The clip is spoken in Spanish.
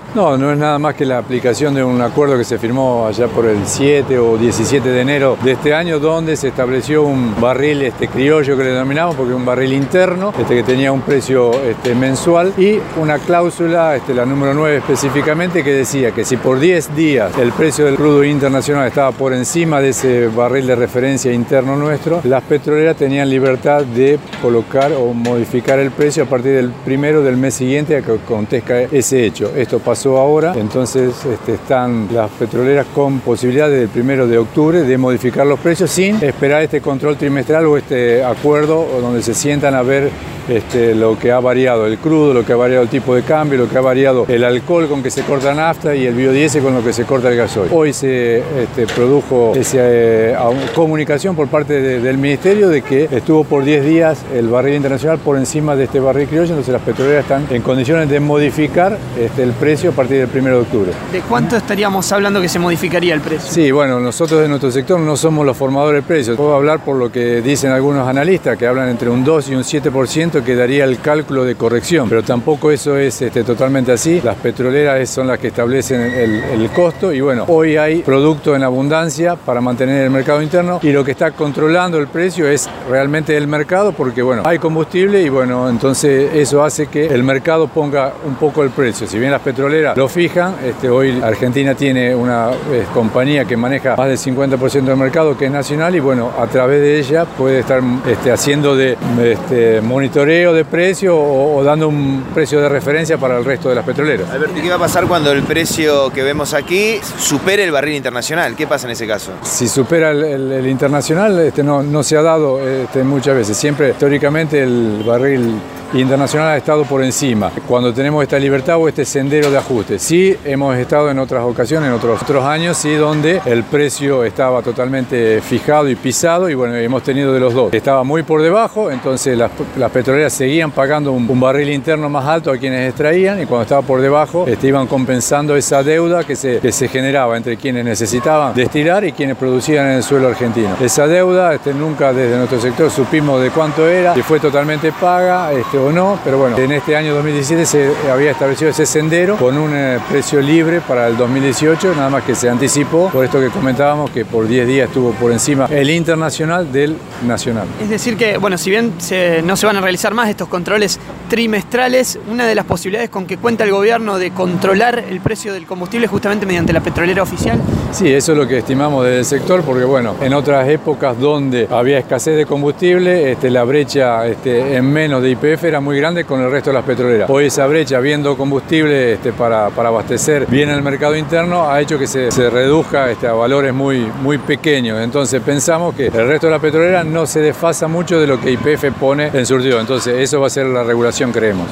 No, no es nada más que la aplicación de un acuerdo que se firmó allá por el 7 o 17 de enero de este año, donde se estableció un barril criollo que le denominamos, porque es un barril interno que tenía un precio mensual, y una cláusula, la número 9 específicamente, que decía que si por 10 días el precio del crudo internacional estaba por encima de ese barril de referencia interno nuestro, las petroleras tenían libertad de colocar o modificar el precio a partir del primero del mes siguiente a que acontezca ese hecho. Esto pasó ahora, entonces están las petroleras con posibilidad desde el 1 de octubre de modificar los precios sin esperar este control trimestral o este acuerdo donde se sientan a ver lo que ha variado el crudo, lo que ha variado el tipo de cambio, lo que ha variado el alcohol con que se corta nafta y el biodiesel con lo que se corta el gasoil. Hoy se produjo esa comunicación por parte del Ministerio de que estuvo por 10 días el barril internacional por encima de este barril criollo, entonces las petroleras están en condiciones de modificar el precio a partir del 1 de octubre. ¿De cuánto estaríamos hablando que se modificaría el precio? Sí, bueno, nosotros de nuestro sector no somos los formadores de precios. Puedo hablar por lo que dicen algunos analistas, que hablan entre un 2 y un 7% que daría el cálculo de corrección, pero tampoco eso es totalmente así. Las petroleras son las que establecen el costo y bueno, hoy hay producto en abundancia para mantener el mercado interno y lo que está controlando el precio es realmente el mercado, porque bueno, hay combustible y bueno, entonces eso hace que el mercado ponga un poco el precio. Si bien las petroleras lo fijan, hoy Argentina tiene una compañía que maneja más del 50% del mercado, que es nacional, y bueno, a través de ella puede estar haciendo monitoreo de precio o dando un precio de referencia para el resto de las petroleras. Alberto, ¿qué va a pasar cuando el precio que vemos aquí supere el barril internacional? ¿Qué pasa en ese caso? Si supera el internacional, no se ha dado muchas veces. Siempre, históricamente, el barril internacional ha estado por encima cuando tenemos esta libertad o este sendero de ajuste. Sí hemos estado en otras ocasiones, en otros años, sí, donde el precio estaba totalmente fijado y pisado y bueno, hemos tenido de los dos. Estaba muy por debajo, entonces las petroleras seguían pagando un barril interno más alto a quienes extraían, y cuando estaba por debajo iban compensando esa deuda que se generaba entre quienes necesitaban destilar y quienes producían en el suelo argentino. Esa deuda nunca desde nuestro sector supimos de cuánto era, si fue totalmente paga o no, pero bueno, en este año 2017 se había establecido ese sendero con un precio libre para el 2018, nada más que se anticipó por esto que comentábamos, que por 10 días estuvo por encima el internacional del nacional. Es decir que, bueno, si bien no se van a realizar más estos controles trimestrales, una de las posibilidades con que cuenta el gobierno de controlar el precio del combustible es justamente mediante la petrolera oficial. Sí, eso es lo que estimamos desde el sector, porque bueno, en otras épocas donde había escasez de combustible, la brecha en menos de YPF era muy grande con el resto de las petroleras. Hoy esa brecha, habiendo combustible para abastecer bien el mercado interno, ha hecho que se reduzca a valores muy pequeños. Entonces pensamos que el resto de las petroleras no se desfasa mucho de lo que YPF pone en surtido. Entonces eso va a ser la regulación, creemos.